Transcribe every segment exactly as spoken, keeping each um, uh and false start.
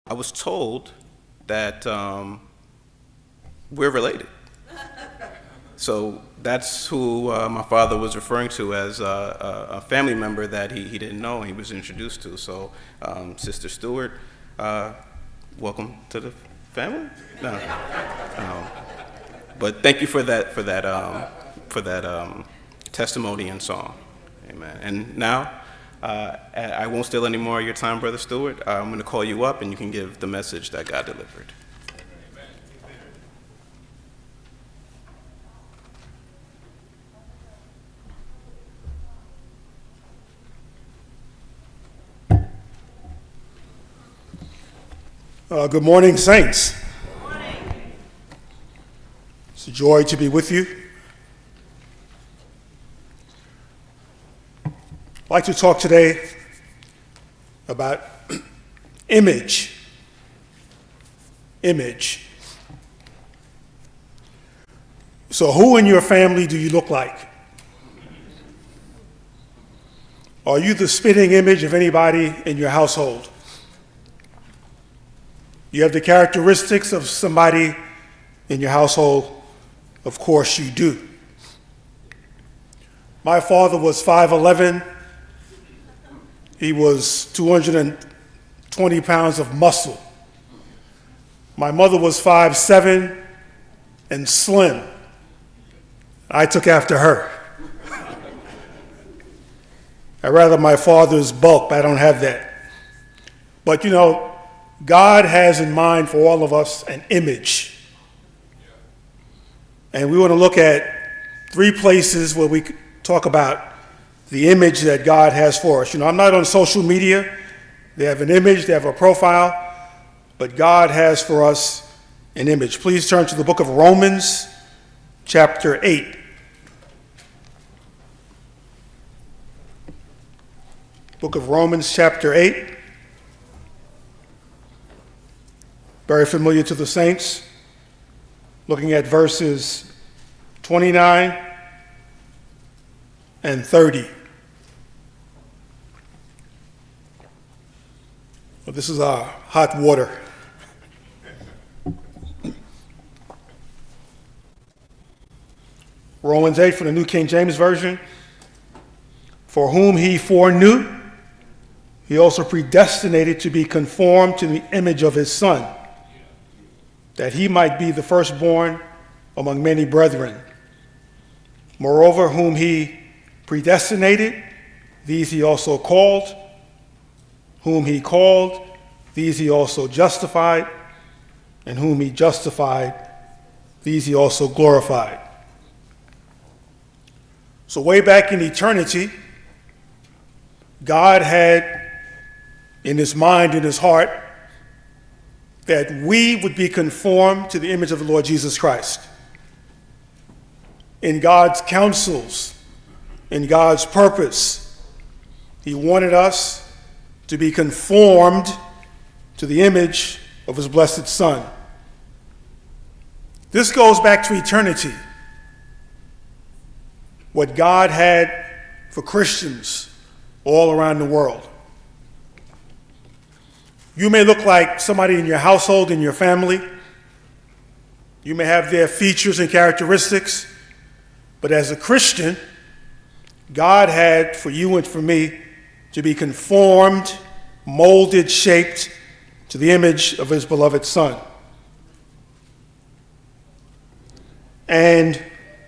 I was told that um, we're related. So that's who uh, my father was referring to as uh, a, a family member that he, he didn't know and he was introduced to. So, um, Sister Stewart, uh, welcome to the family. No. Um, but thank you for that for that um, for that um, testimony and song. Amen. And now, uh, I won't steal any more of your time, Brother Stewart. Uh, I'm going to call you up and you can give the message that God delivered. Uh, good morning, saints. Good morning. It's a joy to be with you. I'd like to talk today about image. Image. So who in your family do you look like? Are you the spitting image of anybody in your household? You have the characteristics of somebody in your household? Of course you do. My father was five eleven. He was two hundred twenty pounds of muscle. My mother was five seven and slim. I took after her. I'd rather my father's bulk, but I don't have that. But you know, God has in mind for all of us an image. And we want to look at three places where we talk about the image that God has for us. You know, I'm not on social media. They have an image, they have a profile, but God has for us an image. Please turn to the book of Romans, chapter eight. Book of Romans, chapter eight. Very familiar to the saints. Looking at verses twenty-nine and thirty. Well, this is our hot water. Romans eight from the New King James Version. For whom he foreknew, he also predestinated to be conformed to the image of his Son, that he might be the firstborn among many brethren. Moreover, whom he predestinated, these he also called. Whom he called, these he also justified. And whom he justified, these he also glorified. So way back in eternity, God had in his mind, in his heart, that we would be conformed to the image of the Lord Jesus Christ. In God's counsels, in God's purpose, he wanted us to be conformed to the image of his blessed Son. This goes back to eternity. What God had for Christians all around the world. You may look like somebody in your household, in your family. You may have their features and characteristics. But as a Christian, God had for you and for me to be conformed, molded, shaped to the image of his beloved Son. And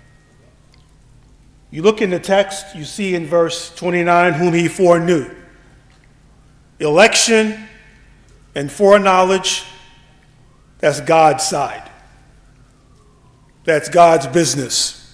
you look in the text, you see in verse twenty-nine, whom he foreknew. Election and foreknowledge, that's God's side. That's God's business.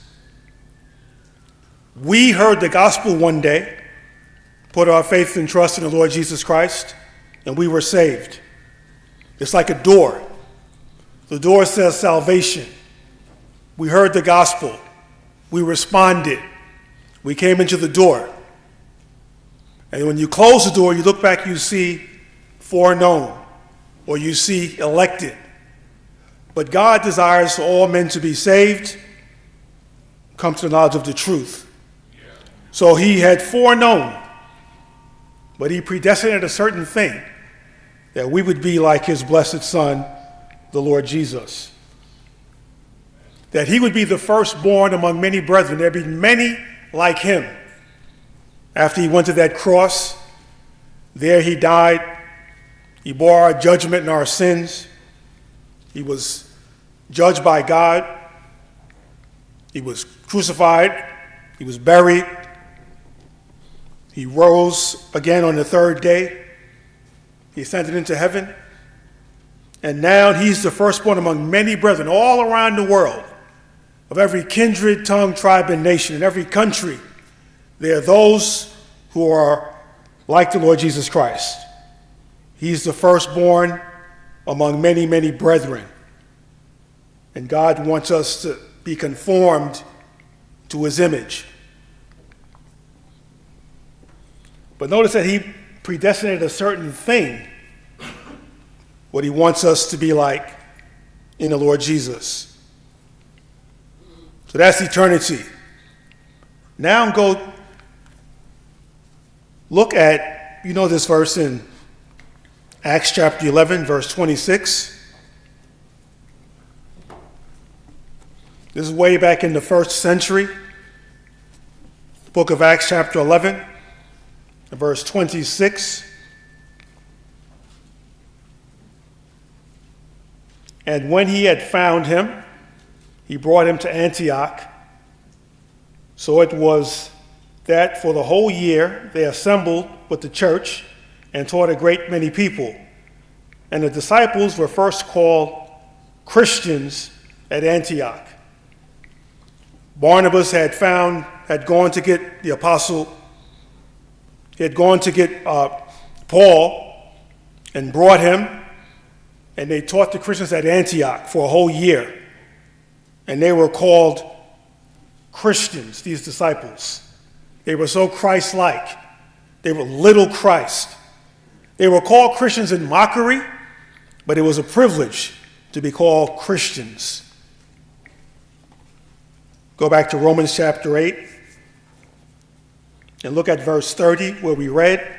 We heard the gospel one day, put our faith and trust in the Lord Jesus Christ, and we were saved. It's like a door. The door says salvation. We heard the gospel. We responded. We came into the door. And when you close the door, you look back, you see foreknown, or you see elected. But God desires for all men to be saved, come to the knowledge of the truth. So he had foreknown, but he predestinated a certain thing, that we would be like his blessed Son, the Lord Jesus. That he would be the firstborn among many brethren. There'd be many like him. After he went to that cross, there he died. He bore our judgment and our sins. He was judged by God. He was crucified. He was buried. He rose again on the third day. He ascended into heaven. And now he's the firstborn among many brethren all around the world, of every kindred, tongue, tribe, and nation. In every country, there are those who are like the Lord Jesus Christ. He's the firstborn among many, many brethren. And God wants us to be conformed to his image. But notice that he predestinated a certain thing, what he wants us to be like in the Lord Jesus. So that's eternity. Now go look at, you know this verse in Acts chapter eleven, verse twenty-six. This is way back in the first century. The book of Acts chapter eleven, verse twenty-six. And when he had found him, he brought him to Antioch. So it was that for the whole year they assembled with the church and taught a great many people. And the disciples were first called Christians at Antioch. Barnabas had found, had gone to get the apostle, he had gone to get uh, Paul and brought him, and they taught the Christians at Antioch for a whole year. And they were called Christians, these disciples. They were so Christ-like. They were little Christ. They were called Christians in mockery, but it was a privilege to be called Christians. Go back to Romans chapter eight and look at verse thirty where we read.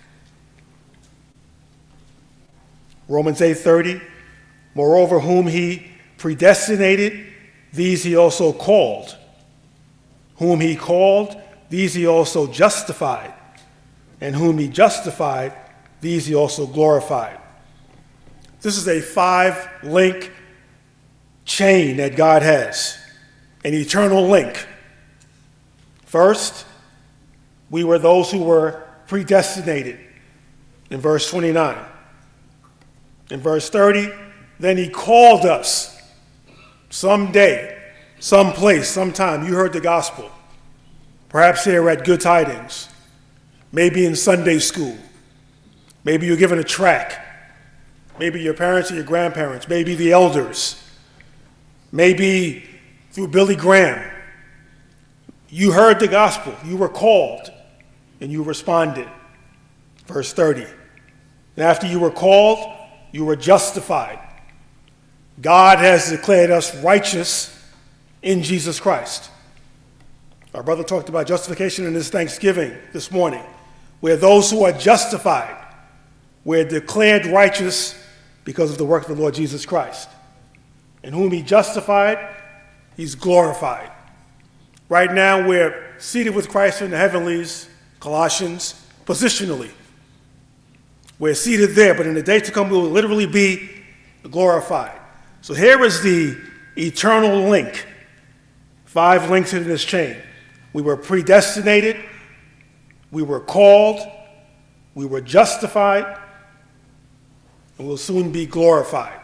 Romans eight thirty. Moreover, whom he predestinated, these he also called. Whom he called, these he also justified. And whom he justified, these he also glorified. This is a five-link chain that God has, an eternal link. First, we were those who were predestinated in verse twenty-nine. In verse thirty, then he called us someday, someplace, sometime. You heard the gospel. Perhaps here at Good Tidings, maybe in Sunday school, maybe you're given a tract, maybe your parents or your grandparents, maybe the elders, maybe through Billy Graham. You heard the gospel, you were called, and you responded. Verse thirty. And after you were called, you were justified. God has declared us righteous in Jesus Christ. Our brother talked about justification in his Thanksgiving this morning. We're those who are justified. We're declared righteous because of the work of the Lord Jesus Christ. And whom he justified, he's glorified. Right now, we're seated with Christ in the heavenlies, Colossians, positionally. We're seated there, but in the days to come, we will literally be glorified. So here is the eternal link. Five links in this chain. We were predestinated, we were called, we were justified, and we'll soon be glorified.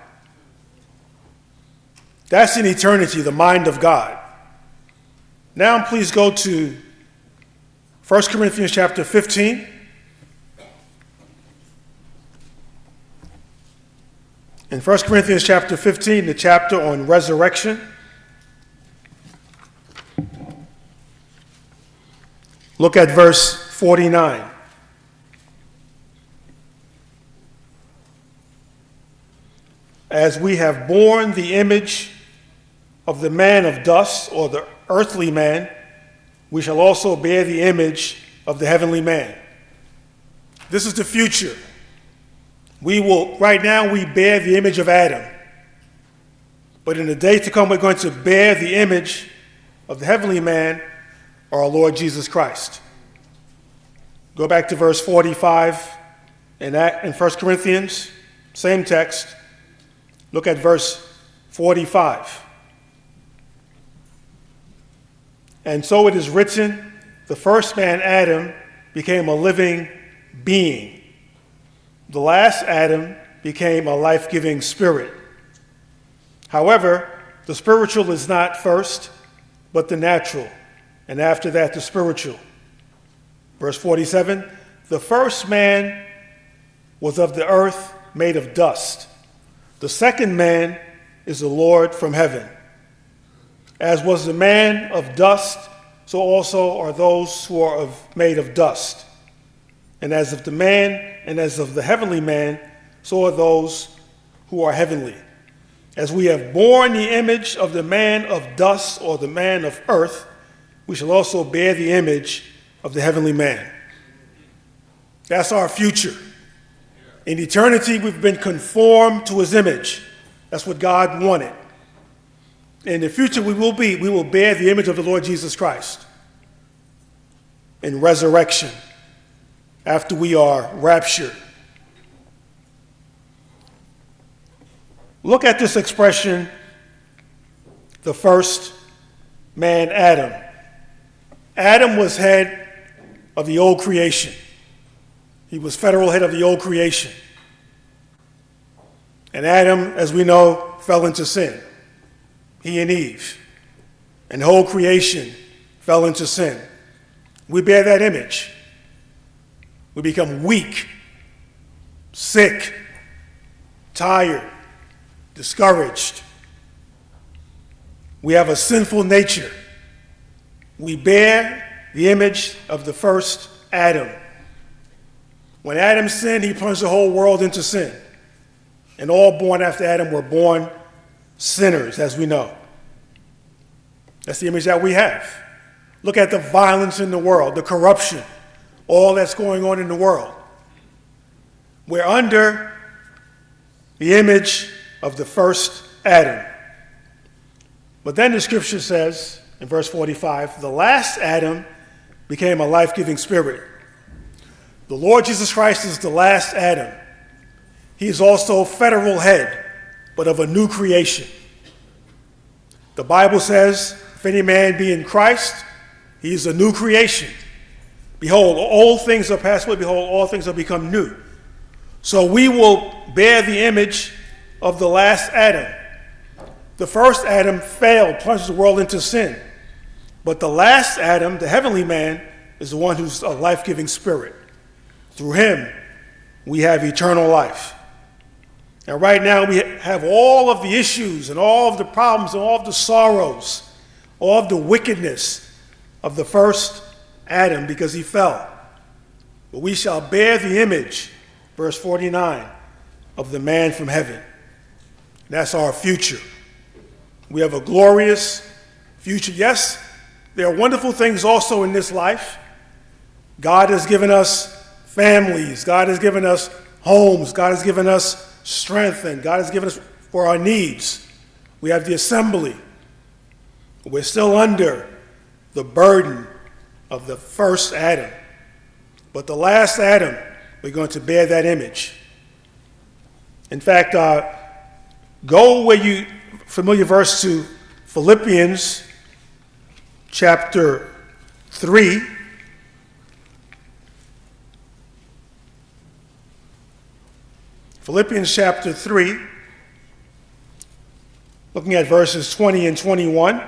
That's in eternity, the mind of God. Now please go to First Corinthians chapter fifteen. In First Corinthians chapter fifteen, the chapter on resurrection, look at verse forty-nine. As we have borne the image of the man of dust, or the earthly man, we shall also bear the image of the heavenly man. This is the future. We will, right now, we bear the image of Adam. But in the days to come, we're going to bear the image of the heavenly man, our Lord Jesus Christ. Go back to verse forty-five in, that, in First Corinthians, same text. Look at verse forty-five. And so it is written, the first man, Adam, became a living being. The last Adam became a life-giving spirit. However, the spiritual is not first, but the natural, and after that, the spiritual. Verse forty-seven, the first man was of the earth, made of dust. The second man is the Lord from heaven. As was the man of dust, so also are those who are of, made of dust. And as of the man and as of the heavenly man, so are those who are heavenly. As we have borne the image of the man of dust or the man of earth, we shall also bear the image of the heavenly man. That's our future. In eternity, we've been conformed to his image. That's what God wanted. In the future, we will be, we will bear the image of the Lord Jesus Christ in resurrection after we are raptured. Look at this expression, the first man, Adam. Adam was head of the old creation. He was federal head of the old creation. And Adam, as we know, fell into sin. He and Eve. And the whole creation fell into sin. We bear that image. We become weak, sick, tired, discouraged. We have a sinful nature. We bear the image of the first Adam. When Adam sinned, he plunged the whole world into sin. And all born after Adam were born sinners, as we know. That's the image that we have. Look at the violence in the world, the corruption, all that's going on in the world. We're under the image of the first Adam. But then the scripture says, in verse forty-five, the last Adam became a life-giving spirit. The Lord Jesus Christ is the last Adam. He is also federal head, but of a new creation. The Bible says, if any man be in Christ, he is a new creation. Behold, all things are passed away. Behold, all things have become new. So we will bear the image of the last Adam. The first Adam failed, plunged the world into sin. But the last Adam, the heavenly man, is the one who's a life-giving spirit. Through him, we have eternal life. And right now, we have all of the issues and all of the problems and all of the sorrows, all of the wickedness of the first Adam because he fell. But we shall bear the image, verse forty-nine, of the man from heaven. That's our future. We have a glorious future. Yes, there are wonderful things also in this life. God has given us families. God has given us homes. God has given us strength, and God has given us for our needs. We have the assembly. We're still under the burden of the first Adam. But the last Adam, we're going to bear that image. In fact, uh, go where you, familiar verse to Philippians chapter three. Philippians chapter three, looking at verses twenty and twenty-one.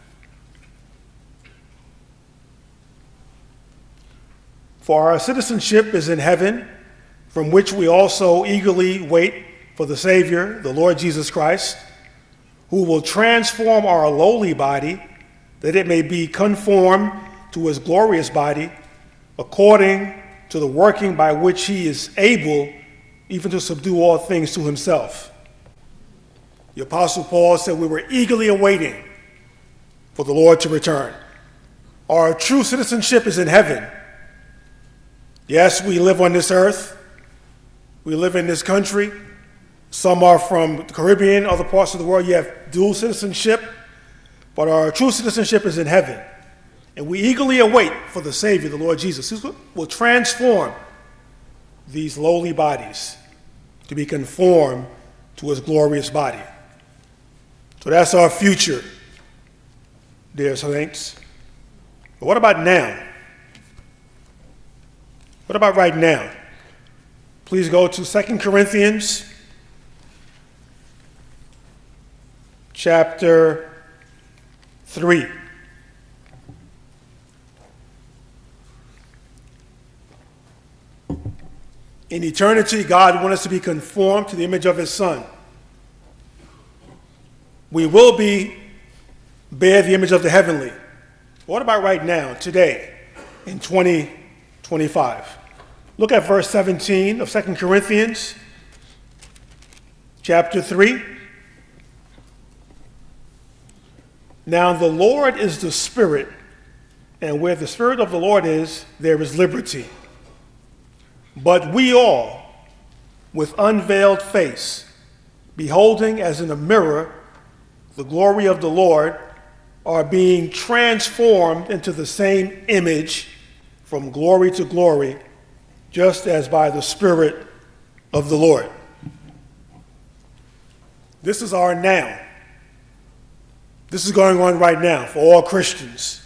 For our citizenship is in heaven, from which we also eagerly wait for the Savior, the Lord Jesus Christ, who will transform our lowly body, that it may be conformed to his glorious body, according to the working by which he is able even to subdue all things to himself. The Apostle Paul said we were eagerly awaiting for the Lord to return. Our true citizenship is in heaven. Yes, we live on this earth. We We live in this country. Some are from the Caribbean, other parts of the world. You have dual citizenship, but our true citizenship is in heaven. And we eagerly await for the Savior, the Lord Jesus, who will transform these lowly bodies to be conformed to his glorious body. So that's our future, dear saints. But what about now? What about right now? Please go to Second Corinthians chapter three. In eternity, God wants us to be conformed to the image of his Son. We will be bear the image of the heavenly. What about right now, today, in twenty twenty-five? Look at verse seventeen of Second Corinthians chapter three. Now the Lord is the Spirit, and where the Spirit of the Lord is, there is liberty. But we all, with unveiled face, beholding as in a mirror the glory of the Lord, are being transformed into the same image from glory to glory, just as by the Spirit of the Lord. This is our now. This is going on right now for all Christians.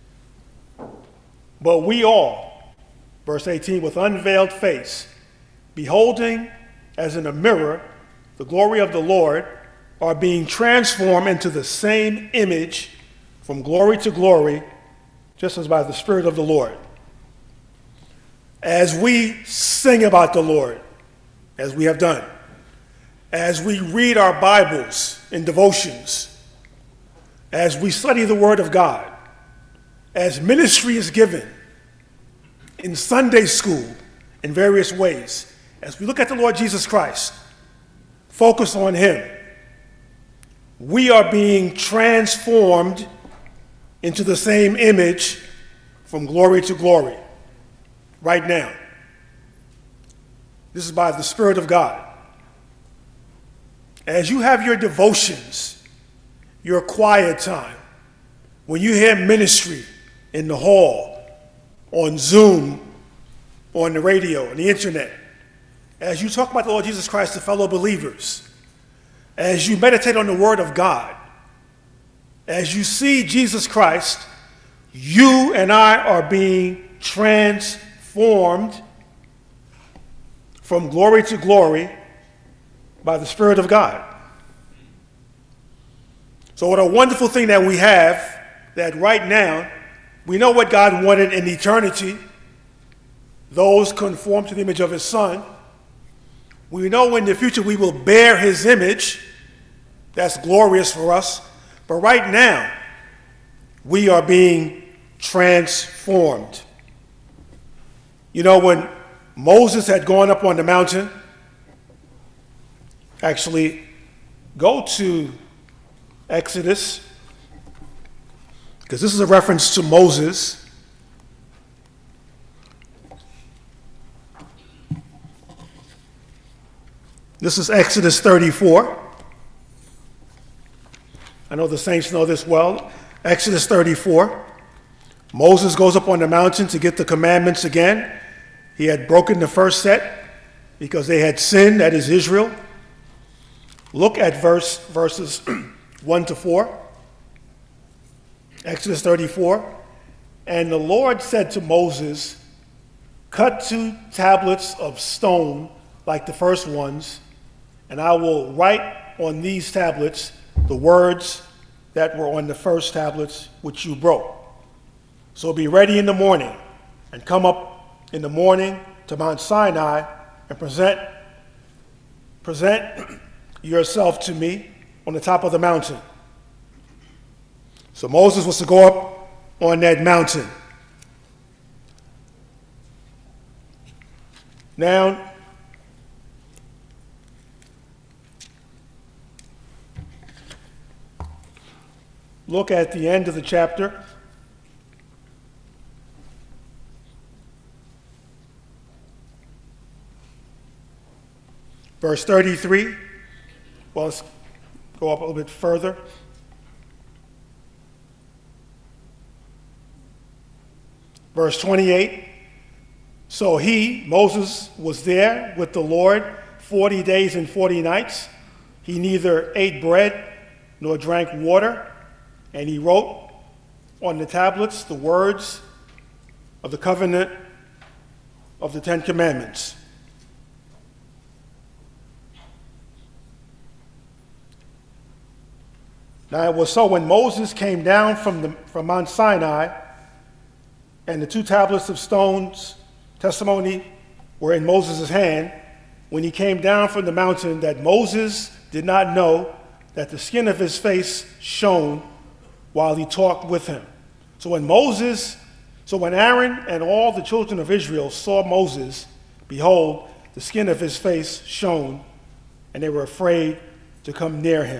But we all, verse eighteen, with unveiled face, beholding as in a mirror the glory of the Lord, are being transformed into the same image from glory to glory, just as by the Spirit of the Lord. As we sing about the Lord, as we have done, as we read our Bibles in devotions, as we study the Word of God, as ministry is given in Sunday school in various ways, as we look at the Lord Jesus Christ, focus on him, we are being transformed into the same image from glory to glory right now. This is by the Spirit of God. As you have your devotions, your quiet time, when you hear ministry in the hall, on Zoom, on the radio, on the internet, as you talk about the Lord Jesus Christ to fellow believers, as you meditate on the Word of God, as you see Jesus Christ, you and I are being transformed from glory to glory by the Spirit of God. So what a wonderful thing that we have, that right now, we know what God wanted in eternity, those conformed to the image of his Son. We know in the future we will bear his image. That's glorious for us. But right now, we are being transformed. You know, when Moses had gone up on the mountain, actually, go to Exodus, because this is a reference to Moses. This is Exodus thirty-four. I know the saints know this well. Exodus thirty-four. Moses goes up on the mountain to get the commandments again. He had broken the first set because they had sinned, that is Israel. Look at verse verses one to four. Exodus thirty-four. And the Lord said to Moses, cut two tablets of stone like the first ones, and I will write on these tablets the words that were on the first tablets which you broke. So be ready in the morning and come up in the morning to Mount Sinai and present, present yourself to me on the top of the mountain. So Moses was to go up on that mountain. Now, look at the end of the chapter. verse thirty-three. Well, let's go up a little bit further. Verse twenty-eight. So he, Moses, was there with the Lord forty days and forty nights. He neither ate bread nor drank water, and he wrote on the tablets the words of the covenant of the Ten Commandments. Now it was so when Moses came down from, the, from Mount Sinai, and the two tablets of stones, testimony, were in Moses' hand, when he came down from the mountain, that Moses did not know that the skin of his face shone while he talked with him. So when Moses, so when Aaron and all the children of Israel saw Moses, behold, the skin of his face shone, and they were afraid to come near him.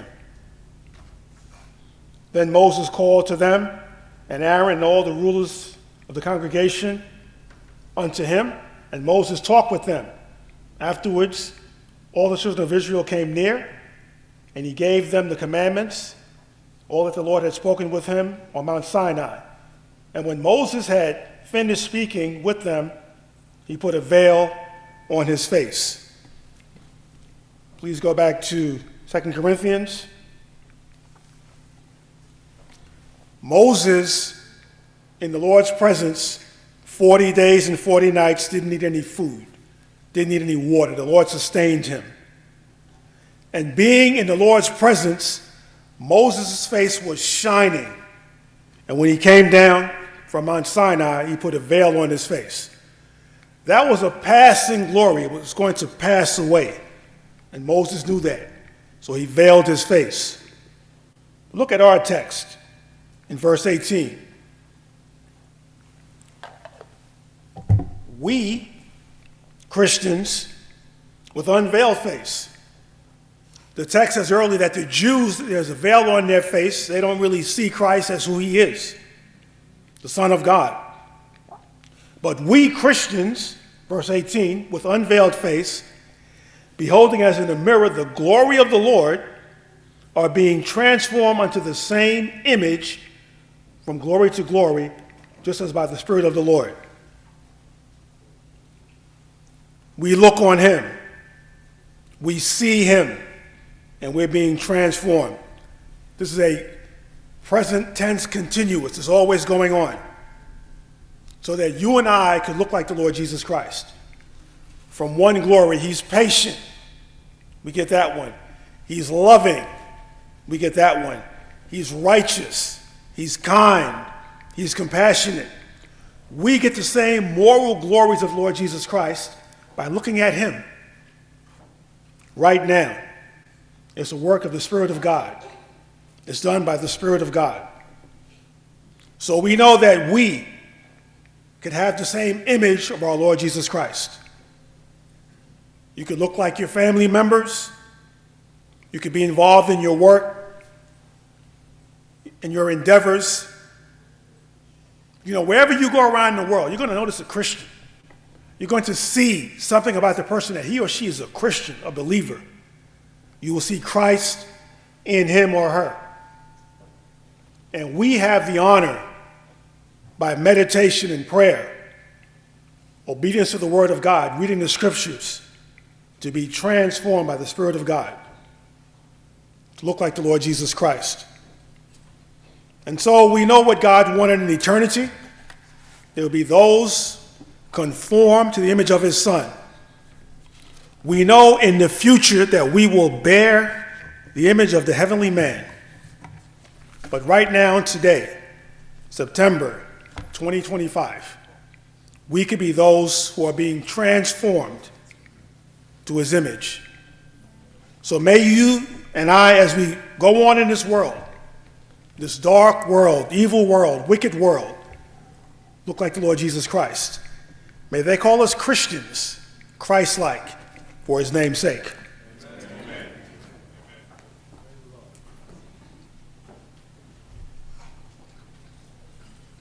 Then Moses called to them, and Aaron and all the rulers of the congregation unto him, and Moses talked with them. Afterwards, all the children of Israel came near, and he gave them the commandments, all that the Lord had spoken with him on Mount Sinai. And when Moses had finished speaking with them, he put a veil on his face. Please go back to Second Corinthians. Moses, in the Lord's presence, forty days and forty nights, didn't need any food, didn't need any water. The Lord sustained him. And being in the Lord's presence, Moses' face was shining. And when he came down from Mount Sinai, he put a veil on his face. That was a passing glory. It was going to pass away. And Moses knew that. So he veiled his face. Look at our text in verse eighteen. We, Christians, with unveiled face. The text says earlier that the Jews, there's a veil on their face. They don't really see Christ as who he is, the Son of God. But we Christians, verse eighteen, with unveiled face, beholding as in a mirror the glory of the Lord, are being transformed unto the same image from glory to glory, just as by the Spirit of the Lord. We look on him, we see him, and we're being transformed. This is a present tense continuous. It's always going on. So that you and I could look like the Lord Jesus Christ. From one glory, he's patient. We get that one. He's loving. We get that one. He's righteous. He's kind. He's compassionate. We get the same moral glories of Lord Jesus Christ by looking at him right now. It's a work of the Spirit of God. It's done by the Spirit of God. So we know that we could have the same image of our Lord Jesus Christ. You could look like your family members. You could be involved in your work, in your endeavors. You know, wherever you go around the world, you're going to notice a Christian. You're going to see something about the person that he or she is a Christian, a believer. You will see Christ in him or her. And we have the honor, by meditation and prayer, obedience to the Word of God, reading the Scriptures, to be transformed by the Spirit of God, to look like the Lord Jesus Christ. And so we know what God wanted in eternity. There will be those conformed to the image of his Son. We know in the future that we will bear the image of the heavenly man. But right now, today, September twenty twenty-five, we could be those who are being transformed to his image. So may you and I, as we go on in this world, this dark world, evil world, wicked world, look like the Lord Jesus Christ. May they call us Christians, Christ-like, for his name's sake.